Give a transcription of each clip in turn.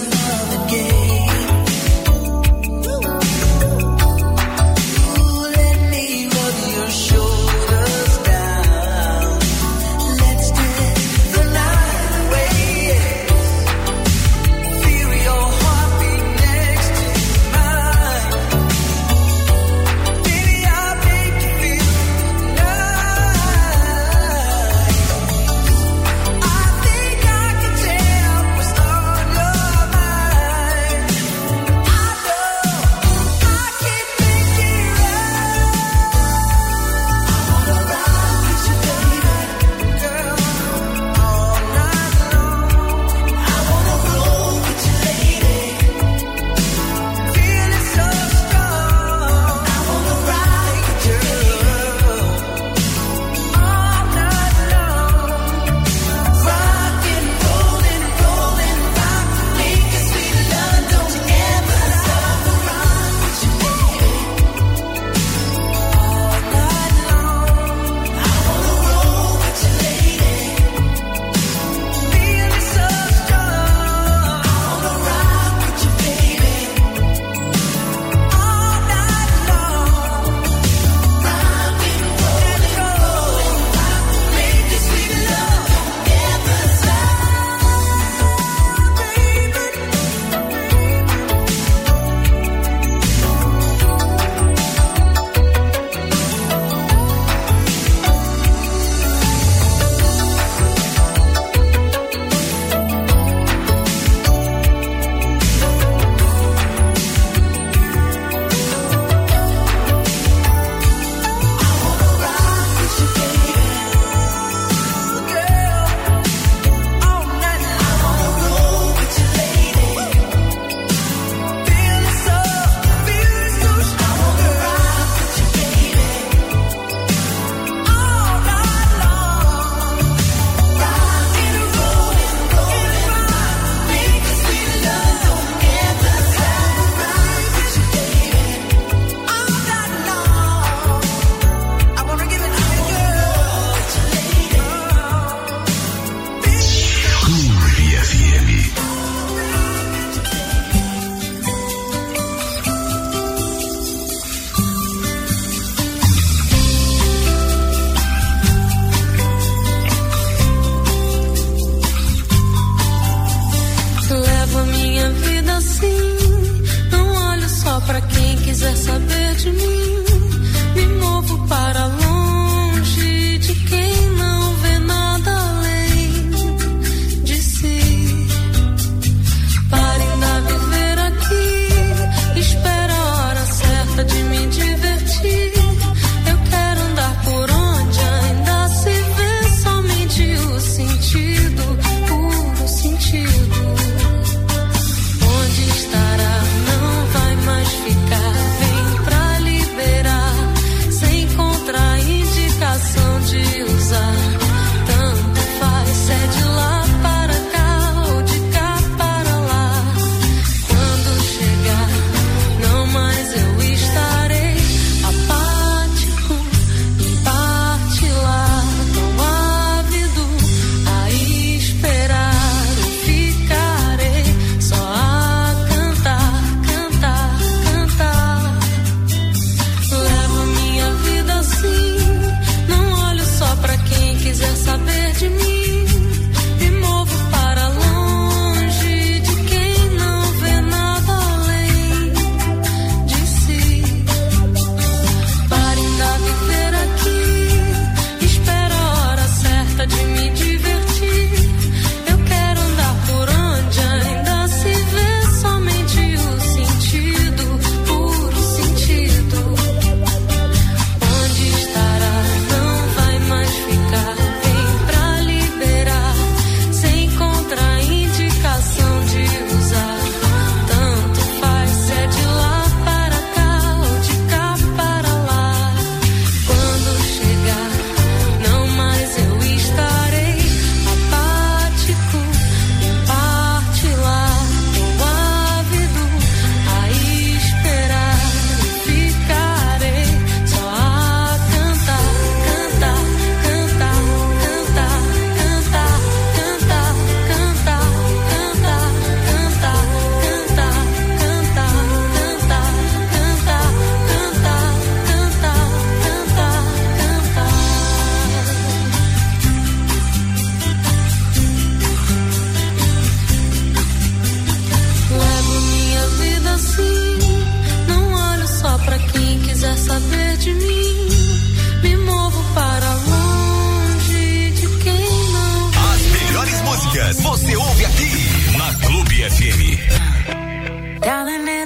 Onde estará, não vai mais ficar. Vem pra liberar, sem contrair.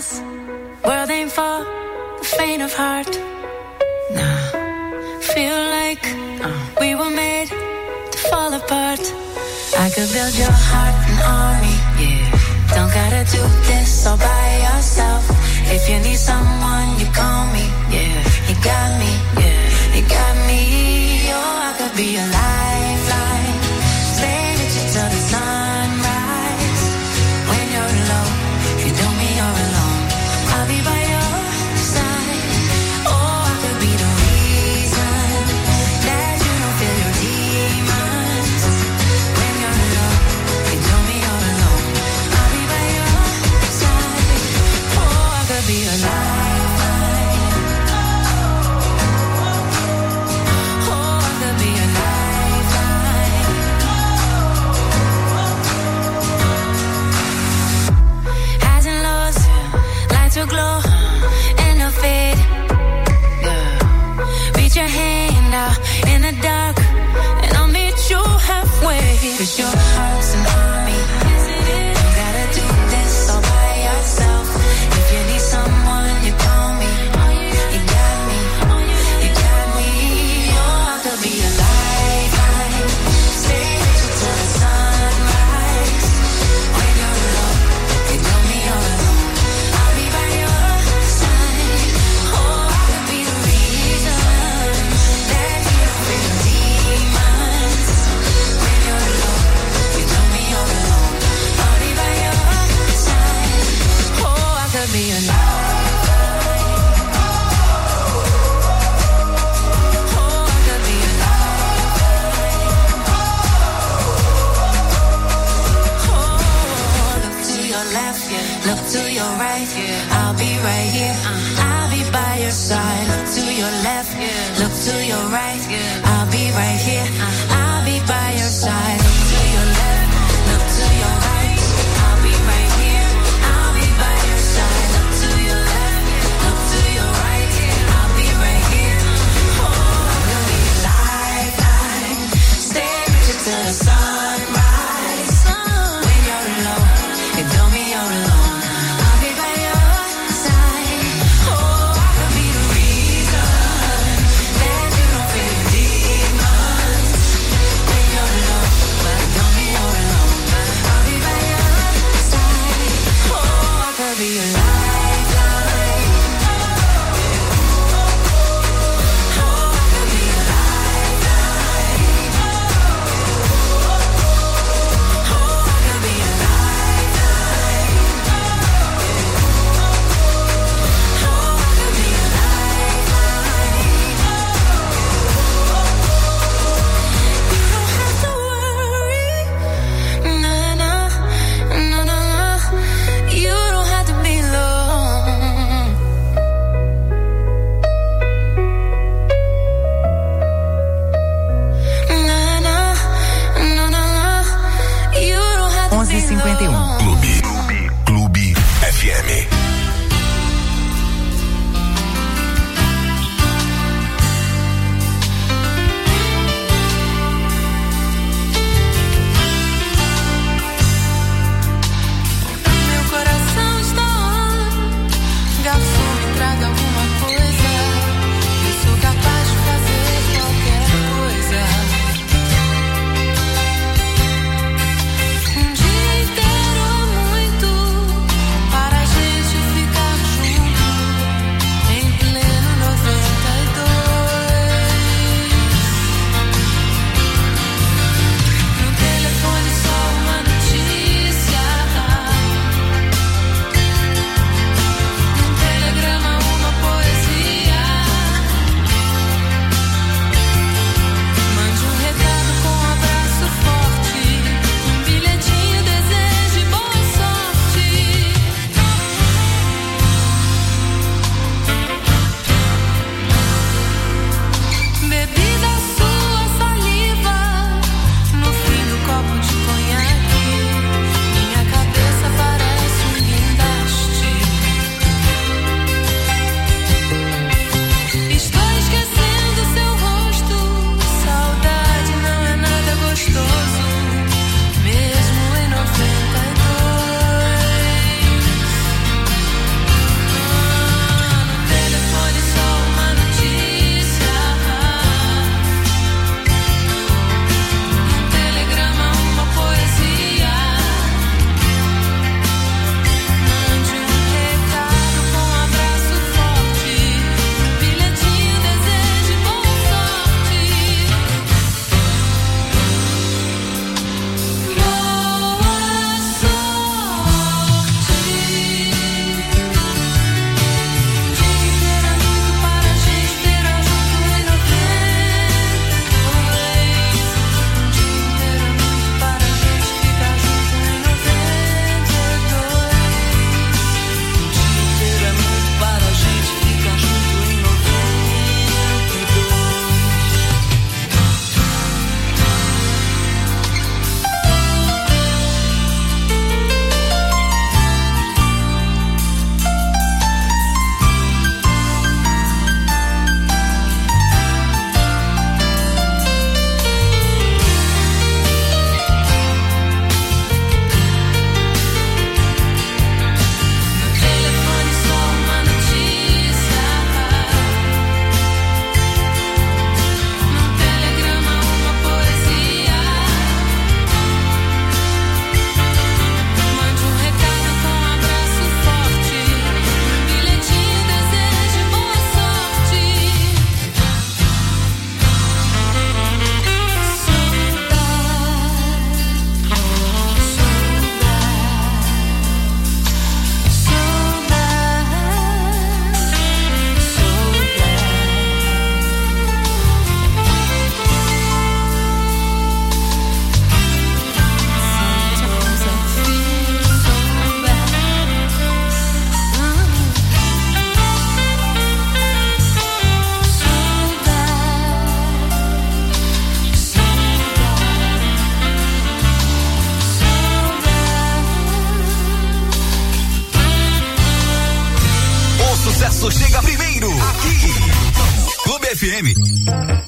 this world ain't for the faint of heart. Nah, feel like we were made to fall apart. I could build your heart an army, yeah. Don't gotta do this all by yourself. If you need someone, you call me, yeah. You got me, yeah. You got me, oh, I could be a lifeline. Stay with you till the sunrise. When you're low, you know me, you're alone. I'll be by your side. Oh, I could be the reason that you don't feel your demons. When you're low, you know me, you're alone. I'll be by your side. Oh, I could be a lifeline. Oh, I could be a lifeline. Highs and lows, lights will glow and they'll fade. Yeah. Reach your hand out in the dark and I'll meet you halfway. 'Cause your heart's an army. Don't gotta do this all by yourself. If you need someone, you call me. You got me, you got me. Oh, I could be a lifeline. Stay with you till the sunrise. When you're low, you know me, you're alone. I'll be by your side. Oh, I could be the reason that you don't feel demons. When you're low, you know me, you're alone. I'll be by your side. Oh, I could be a lifeline. Oh, I could be a lifeline. Oh, look to your left, yeah. Look to your right, yeah. I'll be right here. I'll be by your side. Look to your left, yeah. Look to your right, yeah. I'll be right here. I'll be by your side. Look to your left, look to your right. I'll be right here. I'll be by your side. Look to your left, look to your right. I'll be right here. Oh, I could be a lifeline. Stay with you till the sunrise. When you're low, you know me, you're alone. I'll be by your side. Oh, I could be the reason that you don't feel your demons. When you're low, you know me, you're alone. I'll be by sucesso chega primeiro, aqui, Clube FM.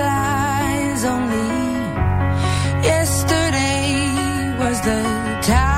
Yesterday was the time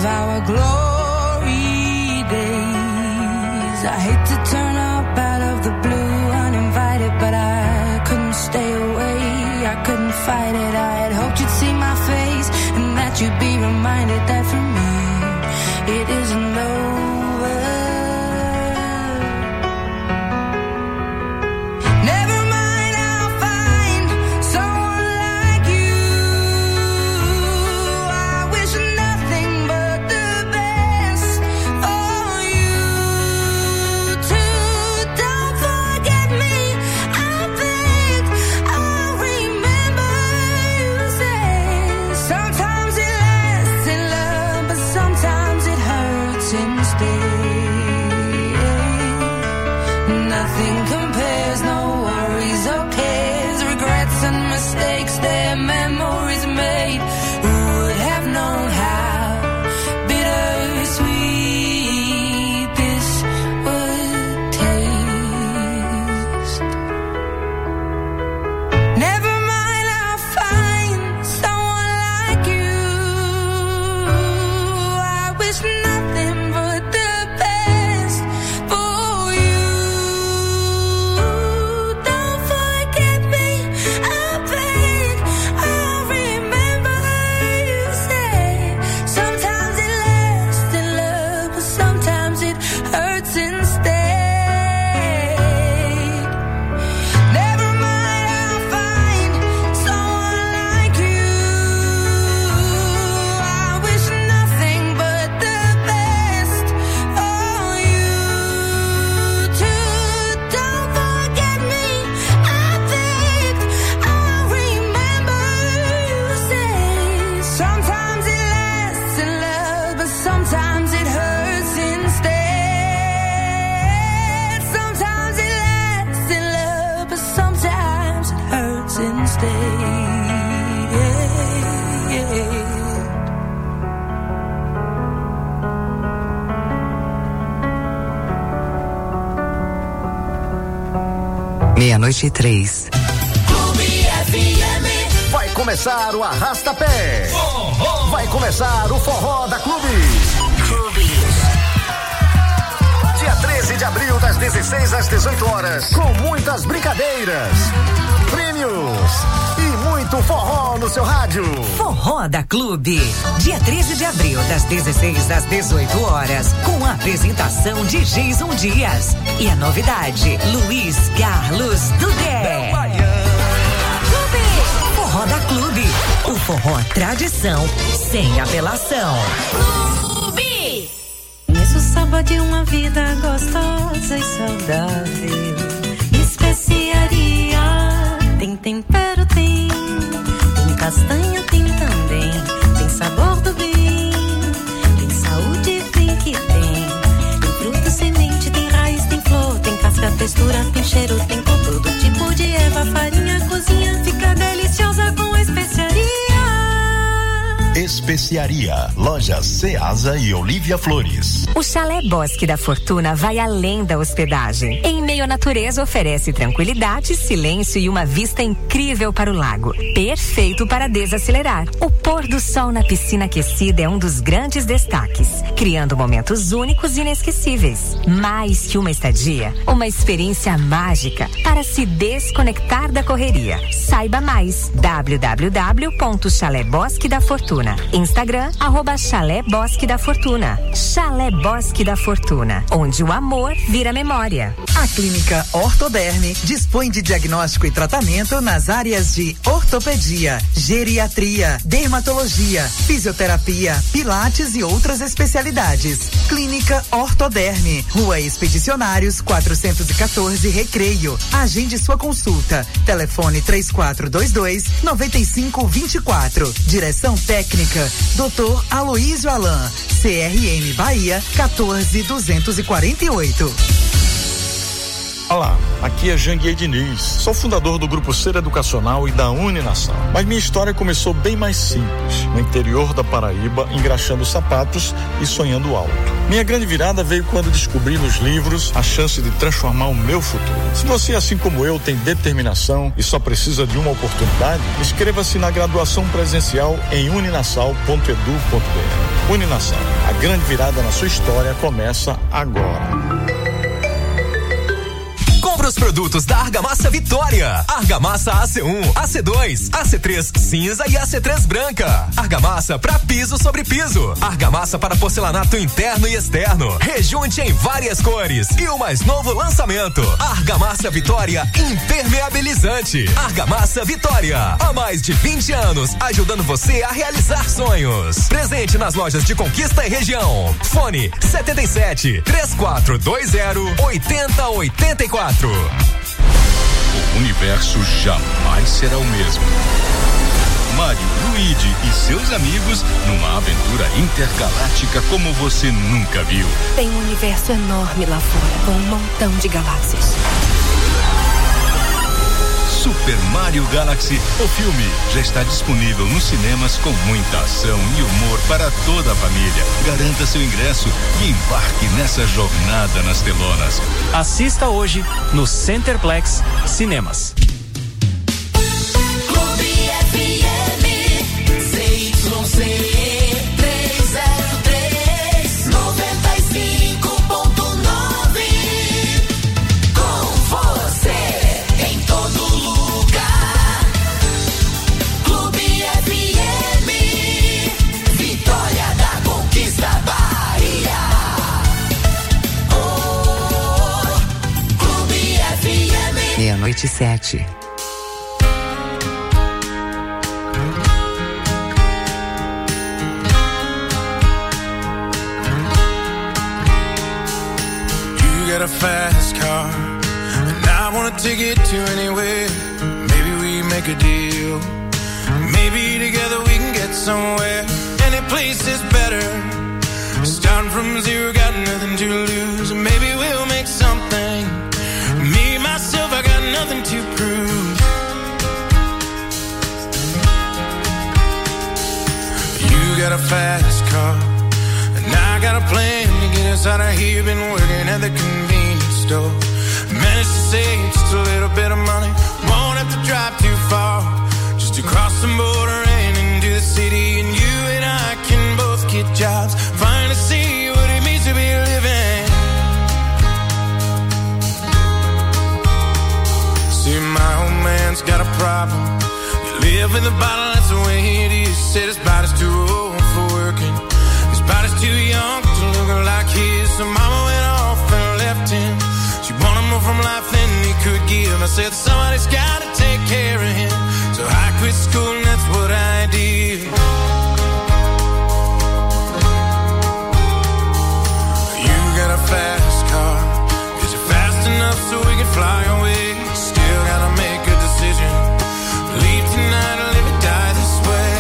of our glory days. I hate to turn up out of the blue uninvited, but I couldn't stay away, I couldn't fight it. I had hoped you'd see my face and that you'd be reminded that for me it isn't over. Their memories made, who would have known how bittersweet this would taste. Never mind, I'll find someone like you. I wish nothing but the best for you. Don't forget me, I beg. Meia-noite e 3. Vai começar o Arrasta-Pé. Vai começar o Forró da Clube. Dia 13 de abril, das 16 às 18 horas, com muitas brincadeiras, prêmios e muito forró no seu rádio. Forró da Clube. Dia 13 de abril, das 16 às 18 horas, com a apresentação de Jason Dias. E a novidade, Luiz Carlos Dudé. Forró da Clube. O forró tradição, sem apelação. Clube! Nisso sábado de uma vida gostosa e saudável. Especiaria, tem tempero, tem castanha, tem também. Tem sabor do bem, tem saúde, tem que tem. Tem fruta, semente, tem raiz, tem flor, tem casca, textura, tem cheiro, tem com todo tipo de erva, farinha, cozinha, fica deliciosa com especiaria. Especiaria, lojas Ceasa e Olívia Flores. O Chalé Bosque da Fortuna vai além da hospedagem. Em meio à natureza, oferece tranquilidade, silêncio e uma vista incrível para o lago. Perfeito para desacelerar. O pôr do sol na piscina aquecida é um dos grandes destaques, criando momentos únicos e inesquecíveis. Mais que uma estadia, uma experiência mágica para se desconectar da correria. Saiba mais, www.Chalé Bosque da Fortuna. Instagram, @Chalé Bosque da Fortuna. Chalé Bosque da Fortuna, onde o amor vira memória. A Clínica Ortoderme dispõe de diagnóstico e tratamento nas áreas de ortopedia, geriatria, dermatologia, fisioterapia, pilates e outras especialidades. Clínica Ortoderme, Rua Expedicionários 414, Recreio. Agende sua consulta. Telefone 3422-9524. Direção técnica Dr. Aloísio Alain, CRM Bahia 14248. Olá, aqui é Janguier Diniz, sou fundador do Grupo Ser Educacional e da Uninassal. Mas minha história começou bem mais simples, no interior da Paraíba, engraxando sapatos e sonhando alto. Minha grande virada veio quando descobri nos livros a chance de transformar o meu futuro. Se você, assim como eu, tem determinação e só precisa de uma oportunidade, inscreva-se na graduação presencial em uninassal.edu.br. Uninassal, a grande virada na sua história começa agora. Compre os produtos da Argamassa Vitória. Argamassa AC1, AC2, AC3 cinza e AC3 branca. Argamassa para piso sobre piso. Argamassa para porcelanato interno e externo. Rejunte em várias cores. E o mais novo lançamento, Argamassa Vitória Impermeabilizante. Argamassa Vitória, há mais de 20 anos, ajudando você a realizar sonhos. Presente nas lojas de Conquista e região. Fone 77 3420 8084. O universo jamais será o mesmo. Mario, Luigi e seus amigos numa aventura intergaláctica como você nunca viu. Tem um universo enorme lá fora, com um montão de galáxias. Super Mario Galaxy, o filme já está disponível nos cinemas com muita ação e humor para toda a família. Garanta seu ingresso e embarque nessa jornada nas telonas. Assista hoje no Centerplex Cinemas. Clube FM, CYC. Meia-noite 7. You got a fast car, and I wanna take it to anywhere. Maybe we make a deal. Maybe together we can get somewhere. Any place is better. Starting from zero, got nothing to lose. Maybe we'll make something. Me, myself, I got nothing to prove. You got a fast car, and I got a plan to get us out of here. Been working at the convenience store. Managed to save just a little bit of money. Won't have to drive too far, just to cross the border and into the city. And you and I can both get jobs, finally see what it means to be living. See, my old man's got a problem. You live with a bottle, that's the way it is. Said his body's too old for working. His body's too young to look like his. So mama went off and left him. She wanted more from life than he could give. I said somebody's gotta take care of him. So I quit school and that's what I did. You got a fast car. Is it fast enough so we can fly away? Still gotta make a decision. Leave tonight or live or die this way.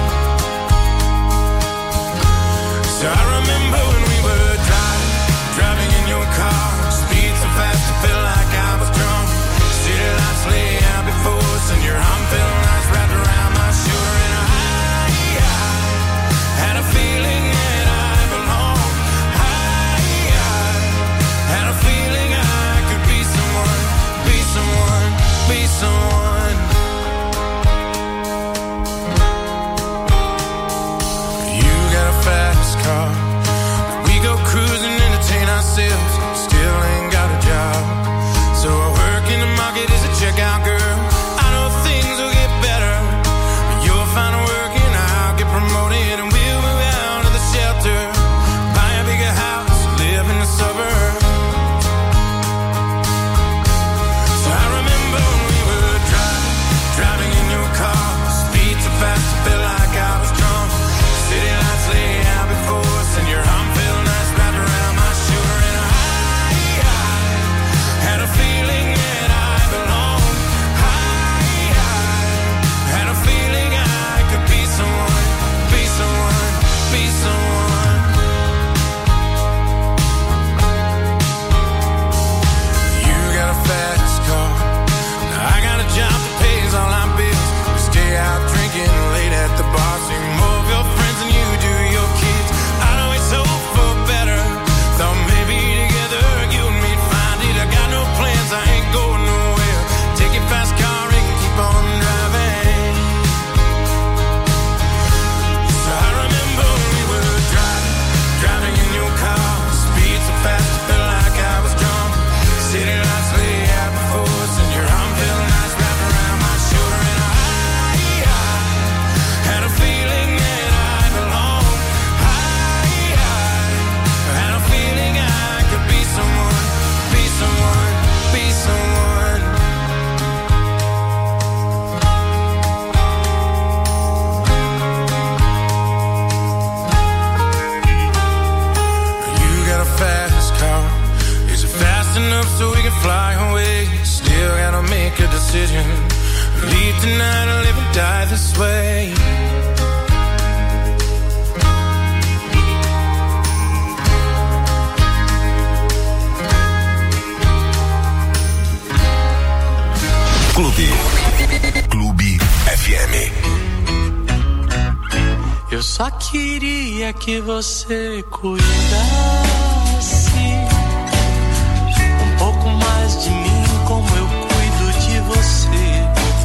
So I remember when we were driving in your car. Speed so fast it felt like I was drunk. City lights lay out before us and your arm felt nice wrapped around my shoulder. And I had a feeling that I belonged. I had a feeling I could be someone, be someone, be someone. You got a fast car. We go cruising, entertain ourselves. Still ain't got a job. So I work in the market as a checkout girl. I know things will get better. You'll find work and I'll get promoted. And we'll move out of the shelter. Buy a bigger house, live in the suburbs. So I remember when we were driving in your car. Speed so fast it felt like I was drunk. City lights lay out before us and your arm felt nice wrapped around my shoulder. And I so we can fly away. Still gotta make a decision. Leave tonight or live and die this way. Clube FM. Eu só queria que você cuidasse um pouco mais de mim, como eu cuido de você.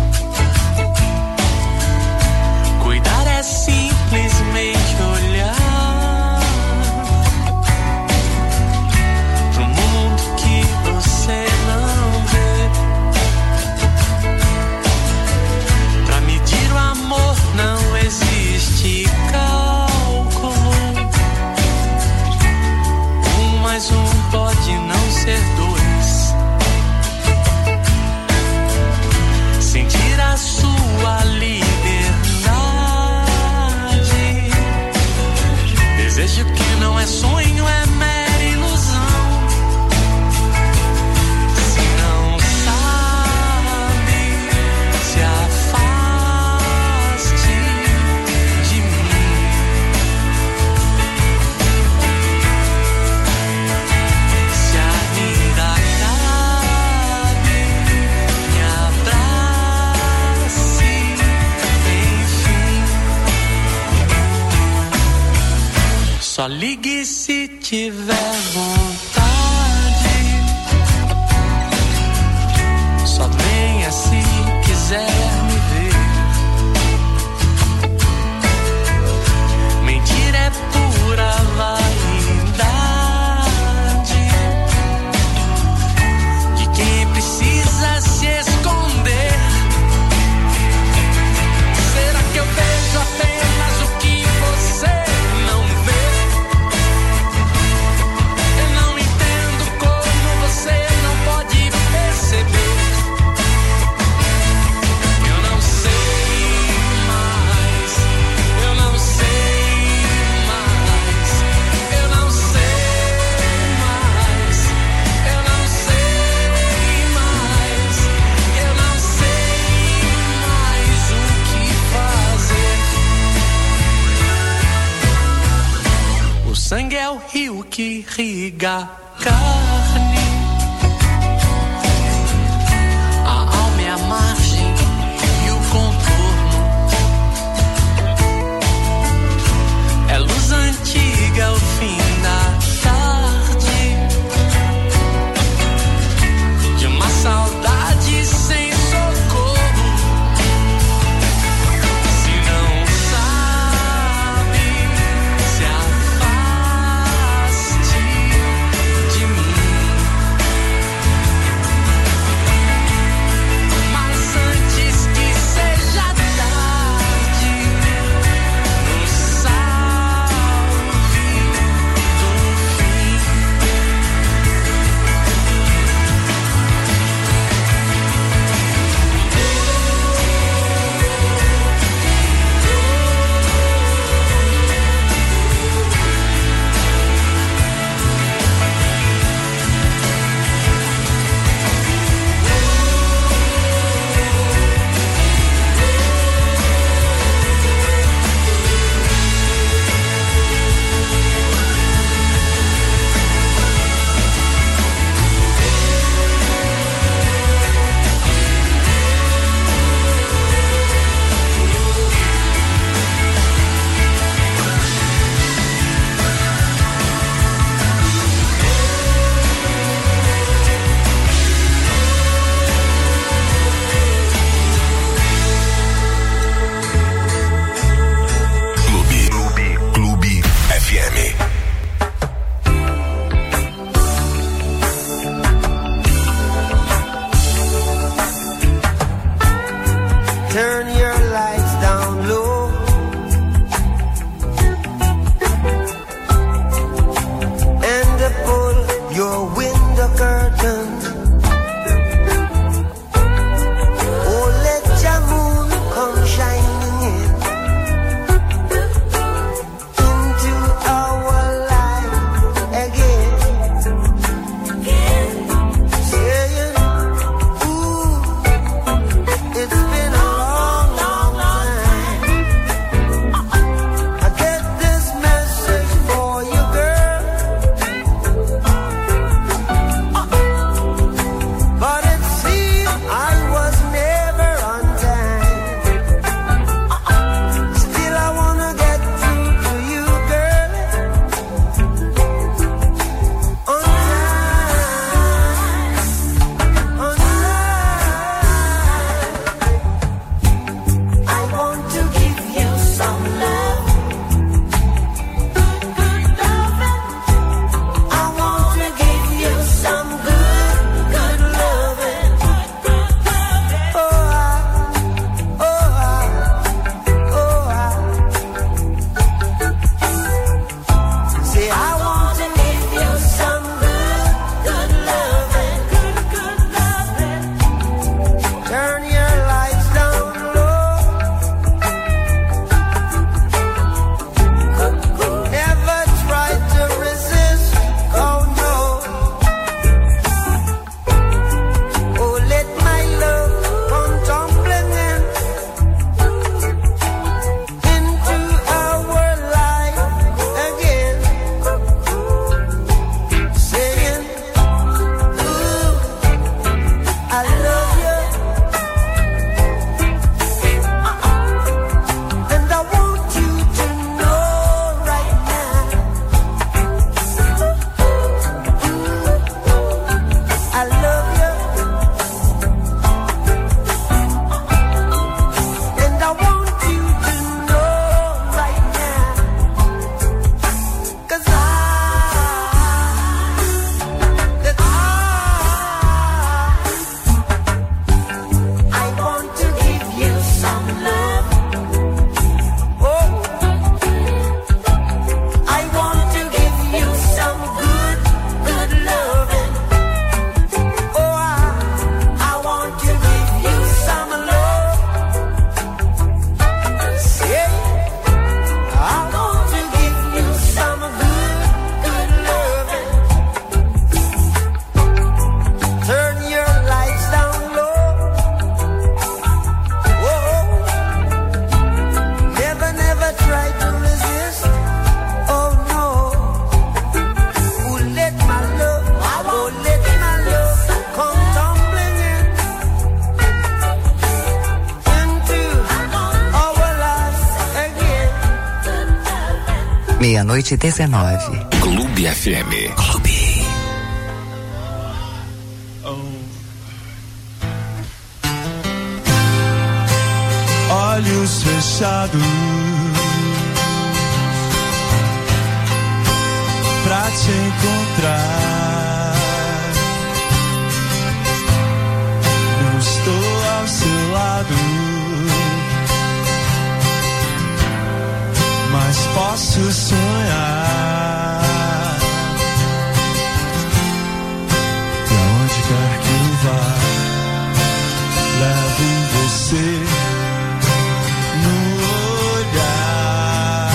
Cuidar é simplesmente olhar pro mundo que você não vê. Pra medir o amor não existe cálculo. 1 mais 1 pode não ser 2. Sentir a sua liberdade. Desejo que não é sonho, é mera ilusão. Se não sabe, se afaste de mim. Se ainda cabe, me abrace, enfim. Só ligue se tiver vontade. Só venha se quiser me ver. Mentira é pura vaidade de quem precisa se esconder. Será que eu vejo apenas o que você não vê? Eu não entendo como você não pode perceber. Eu não sei mais, eu não sei mais, eu não sei mais, eu não sei mais, eu não sei mais o que fazer. O sangue é o rio que irriga a carne. A alma é a margem e o contorno. É luz antiga, o fim da tarde. De uma saudade sem socorro. Se não sabe, se afaste de mim. Mas antes que seja tarde, nos salve do fim. Clube FM. Turn your lights down low. And pull your window curtain. Oh, let your moon come shining in into our 0000000019. Clube FM. Clube. Olhos fechados pra te encontrar. Não estou ao seu lado, mas posso sonhar. E aonde quer que eu vá, levo você no olhar.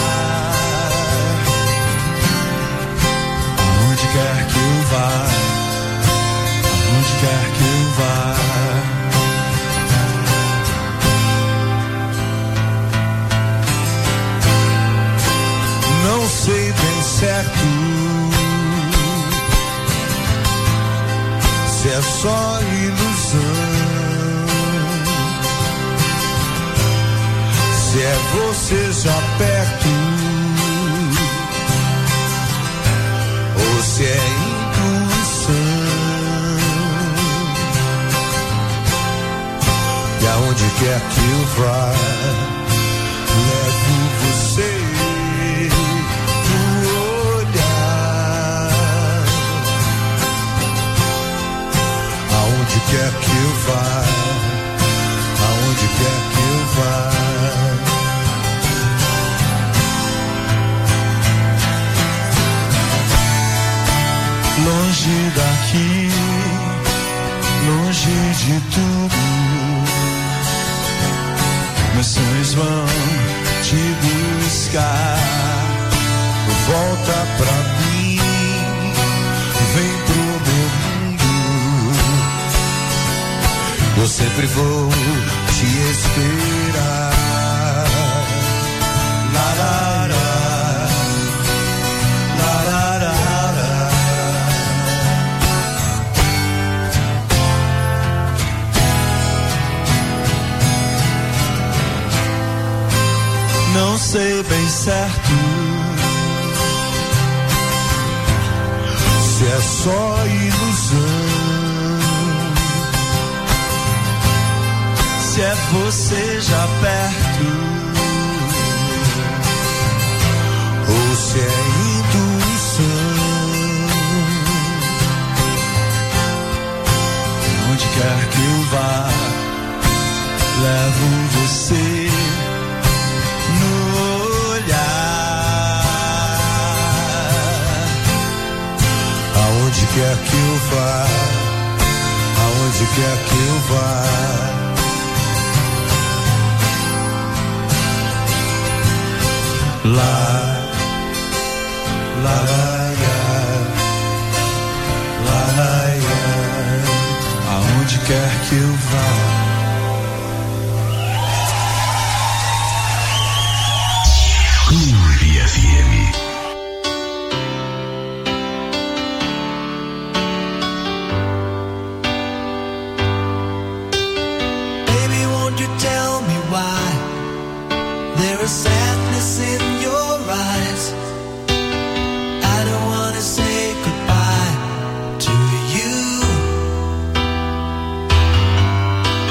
Aonde quer que eu vá, aonde quer que eu vá. Não sei bem certo se é só ilusão, se é você já perto ou se é intuição. E aonde quer que eu vá, levo você no olhar. Aonde quer que eu vá, aonde quer que eu vá. Longe daqui, longe de tudo, meus sonhos vão te buscar. Volta pra mim, vem pro meu mundo, eu sempre vou te esperar. La, la, la. Não sei bem certo se é só ilusão, se é você já perto ou se é intuição. Onde quer que eu vá, levo você no olhar. Aonde quer que eu vá, aonde quer que eu vá. Lá, lá, lá, lá, lá, aonde quer que eu vá. Clube FM. Baby, won't you tell me why there is sadness in your eyes? I don't wanna say goodbye to you.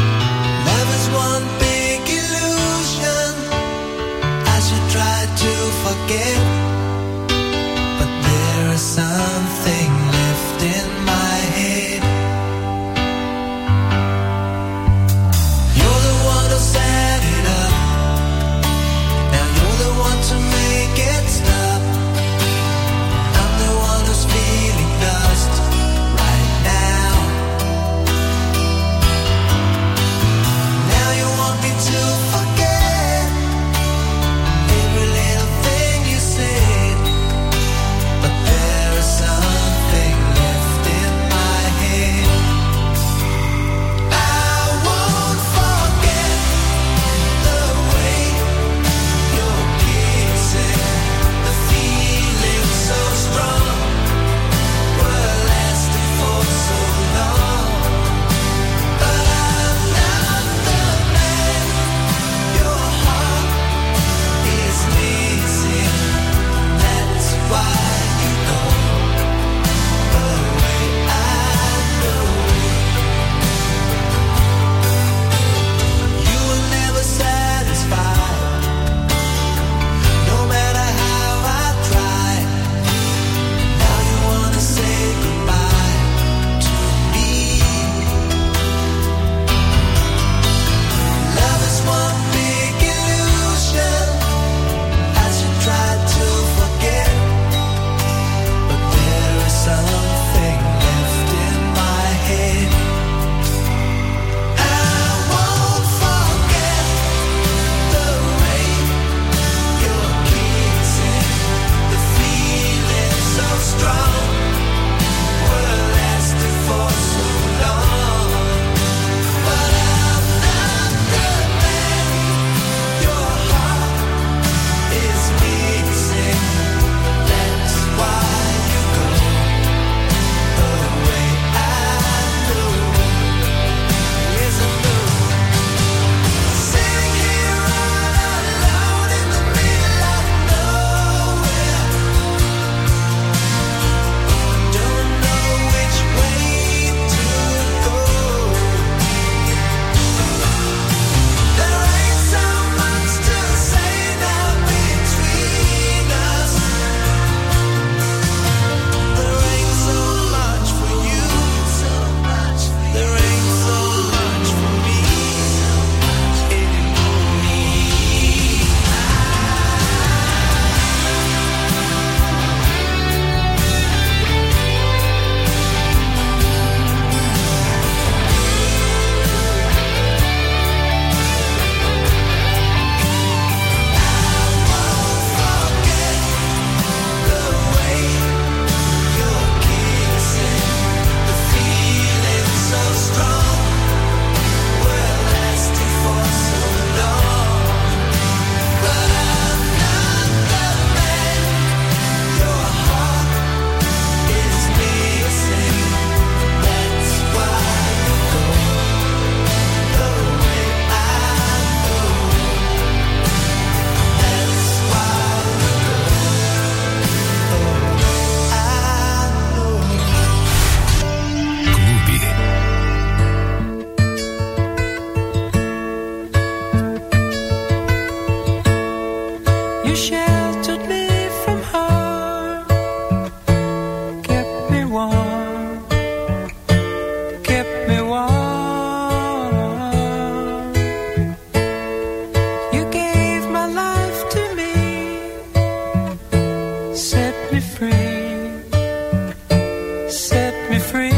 set me free, set me free.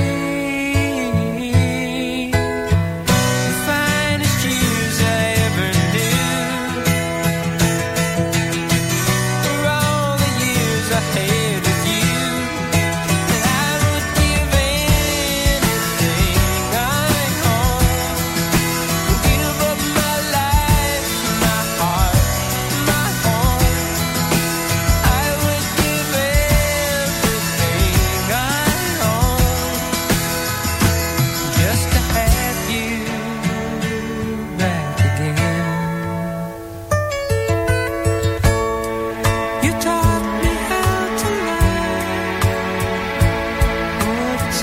The finest years I ever knew were all the years I had with you. And I would give anything I own, give up my life, my heart, my home. I would give everything I own just to have you back again. You taught me how to love, what it's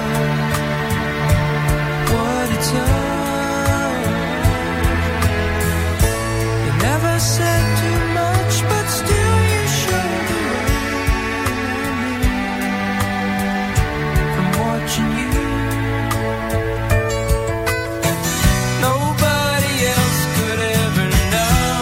what it's You never said too much, but still you showed the way from watching you. Nobody else could ever know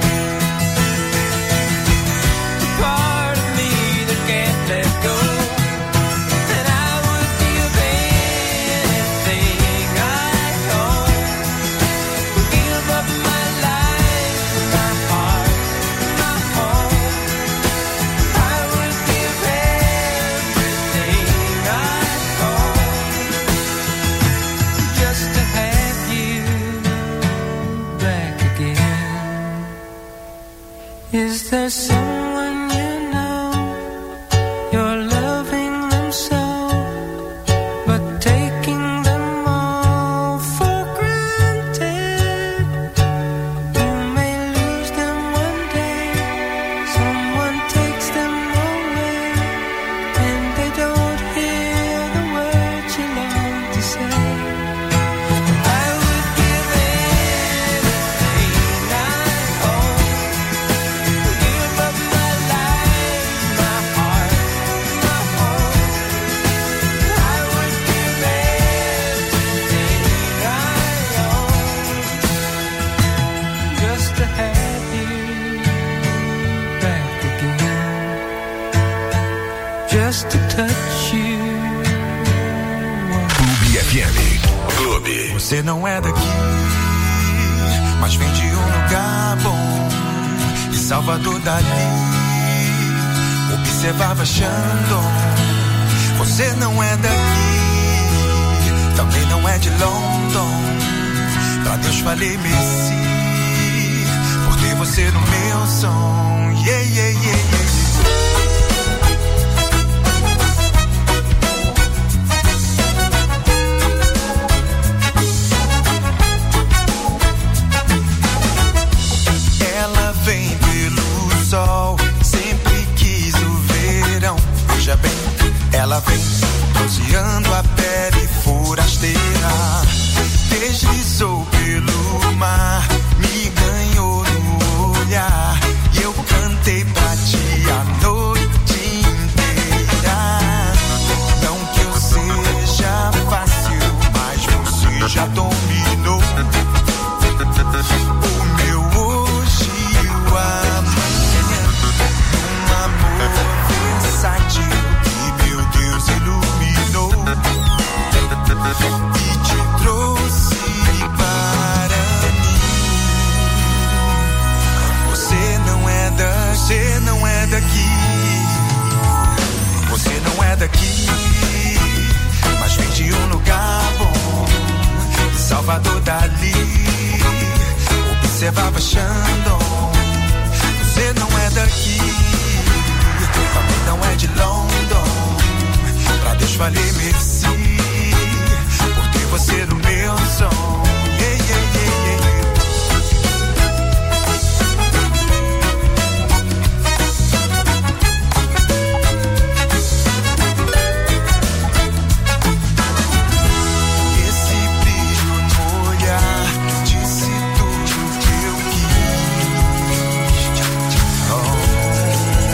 the part of me that can't let go. And I would give anything I own, give up my life, my heart, my home. I would give everything I own just to have you back again. Is there someone you know you're loving them so, but taking them all for granted? You may lose them one day, someone takes them away, and they don't hear the words you long to say. I would give anything I own, give up my life, my heart, my home. I would give everything I own just to have you back again, just to touch you. Clube FM. Clube. Você não é daqui, mas vem de um lugar bom. E Salvador dali observava Shandon. Você não é daqui, também não é de London. Pra Deus falei merci, por ter você no meu som. Yeah, yeah, yeah, yeah. Ela vem pelo sol, sempre quis o verão. Veja bem, ela vem bronzeando a pele forasteira. Deslizou pelo mar, me ganhou no olhar. E eu cantei pra ti a noite inteira. Não que eu seja fácil, mas você já dominou o meu hoje e o amanhã. Um amor versátil que meu Deus iluminou e te trouxe para mim. Você não é daqui, você não é daqui, mas vem de um lugar bom. Salvador dali observava Shandon. Você não é daqui, também não é de London. Pra Deus falei merci, por ter você no meu som. Yeah, yeah, yeah, yeah. Esse brilho no olhar disse tudo que eu quis. Oh.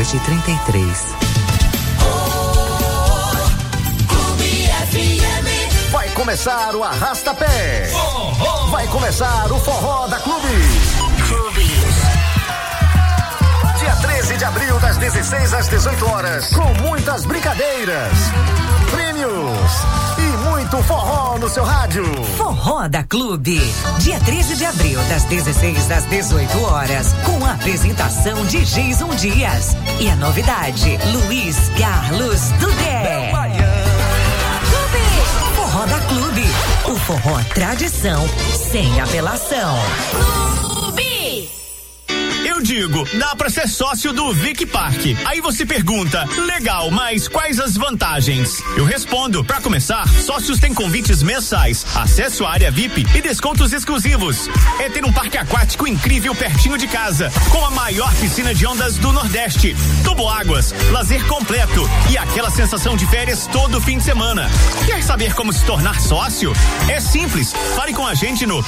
meia-noite e 33. Vai começar o Arrasta-Pé. Vai começar o Forró da Clube. Dia 13 de abril, das 16 às 18 horas, com muitas brincadeiras, prêmios e muito forró no seu rádio. Forró da Clube. Dia 13 de abril, das 16 às 18 horas, com a apresentação de Jason Dias. E a novidade, Luiz Carlos Dudé. Forró da Clube. O forró tradição, sem apelação. Eu digo, dá pra ser sócio do Vic Park. Aí você pergunta, legal, mas quais as vantagens? Eu respondo, pra começar, sócios têm convites mensais, acesso à área VIP e descontos exclusivos. É ter um parque aquático incrível pertinho de casa, com a maior piscina de ondas do Nordeste, toboáguas, lazer completo e aquela sensação de férias todo fim de semana. Quer saber como se tornar sócio? É simples, fale com a gente no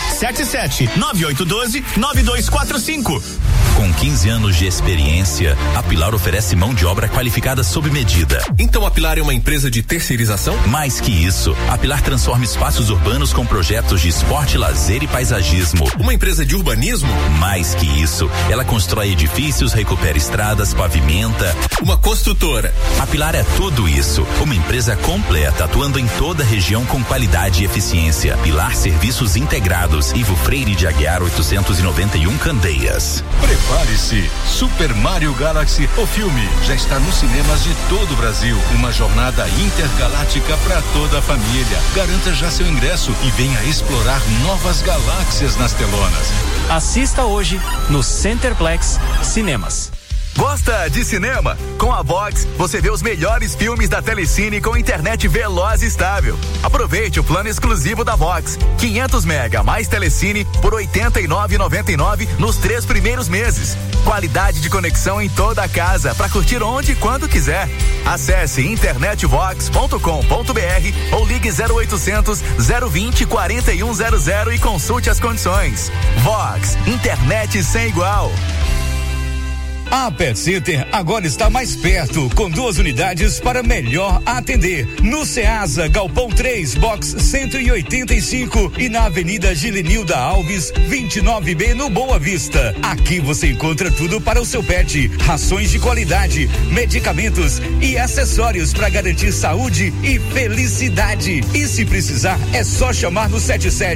77-9812-9245. Com 15 anos de experiência, a Pilar oferece mão de obra qualificada sob medida. Então a Pilar é uma empresa de terceirização? Mais que isso, a Pilar transforma espaços urbanos com projetos de esporte, lazer e paisagismo. Uma empresa de urbanismo? Mais que isso, ela constrói edifícios, recupera estradas, pavimenta. Uma construtora. A Pilar é tudo isso. Uma empresa completa, atuando em toda a região com qualidade e eficiência. Pilar Serviços Integrados, Ivo Freire de Aguiar 891 Candeias. Prepare-se, Super Mario Galaxy, o filme, já está nos cinemas de todo o Brasil. Uma jornada intergaláctica para toda a família. Garanta já seu ingresso e venha explorar novas galáxias nas telonas. Assista hoje no Centerplex Cinemas. Gosta de cinema? Com a Vox, você vê os melhores filmes da Telecine com internet veloz e estável. Aproveite o plano exclusivo da Vox. 500 mega mais Telecine por R$ 89,99 nos 3 primeiros meses. Qualidade de conexão em toda a casa para curtir onde e quando quiser. Acesse internetvox.com.br ou ligue 0800 020 4100 e consulte as condições. Vox, internet sem igual. A Pet Center agora está mais perto, com 2 unidades para melhor atender. No Ceasa, Galpão 3, Box 185 e na Avenida Gilenilda Alves, 29B, no Boa Vista. Aqui você encontra tudo para o seu pet: rações de qualidade, medicamentos e acessórios para garantir saúde e felicidade. E se precisar, é só chamar no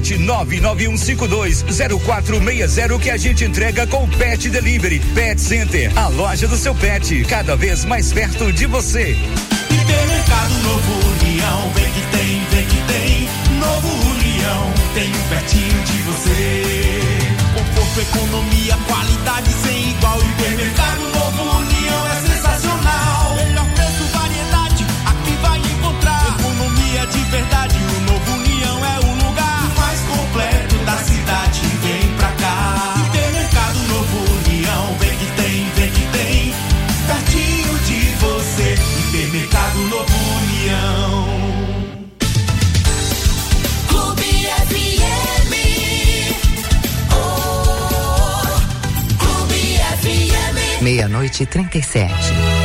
77991520460 que a gente entrega com Pet Delivery. Pet Center, a loja do seu pet, cada vez mais perto de você. Hipermercado Novo União, vem que tem, Novo União, tem pertinho de você. Conforto, economia, qualidade sem igual. Hipermercado Novo União é sensacional. Melhor preço, variedade, aqui vai encontrar. Economia de verdade, o Novo União é o lugar mais completo da cidade. Vem pra cá. Hipermercado Novo União, vem que tem, pertinho de você. Hipermercado Novo União. Clube FM. Meia-noite e 37.